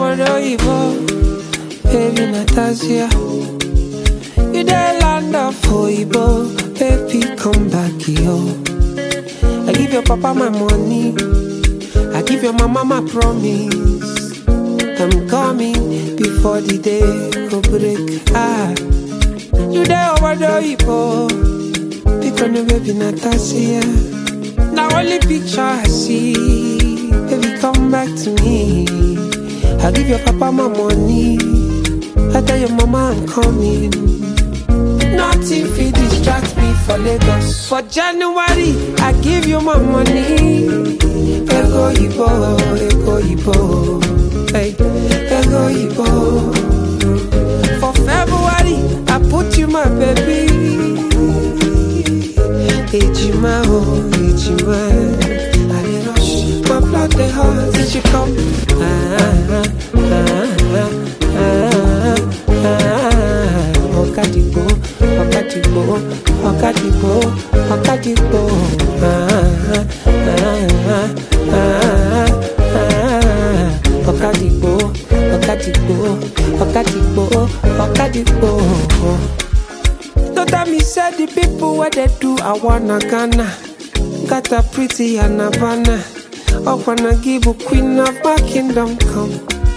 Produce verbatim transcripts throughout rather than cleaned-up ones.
Ibo, baby Natasha. You the land of Ibo, baby come back here. I give your papa my money, I give your mama my promise. I'm coming before the day go break. Ah, you there over the Ibo, pick on the baby Natasha. Now only picture I see, baby come back to me. I give your papa my money, I tell your mama I'm coming. Nothing fit distract me for Lagos. For January, I give you my money. Ego Ibo, Ego Ibo, hey, Ego Ibo. For February, I put you my baby. Ejima, oh, Ejima. I dey rush, my blood dey hot. Did you come? Ah, ah, ah, ah, ah, ah. Okadipo, Okadipo, Okadipo, Okadipo. Ah, ah, ah, ah. Okadipo, Okadipo, Okadipo, Okadipo. Don't tell me say the people where they do I wanna Ghana. Got a pretty and Havana. I wanna give a queen of my kingdom come.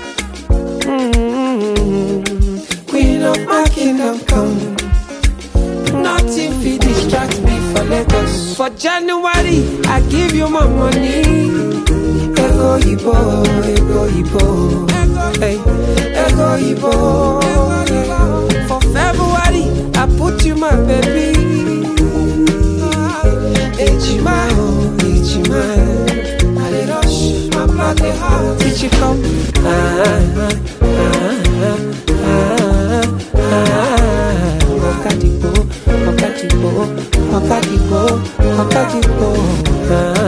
Mm-hmm. Queen of my kingdom come. Nothing fit distract me for Lagos. For January, I give you my money. Ego Ibo, Ego Ibo, hey, Ego Ibo. For February, I put you my baby. Ejima, oh, Ejima. I dey rush, my blood dey hot. Did you come? Ah, ah, ah, ah, ah. Okadipo, Okadipo, Okadipo, Okadipo. Ah.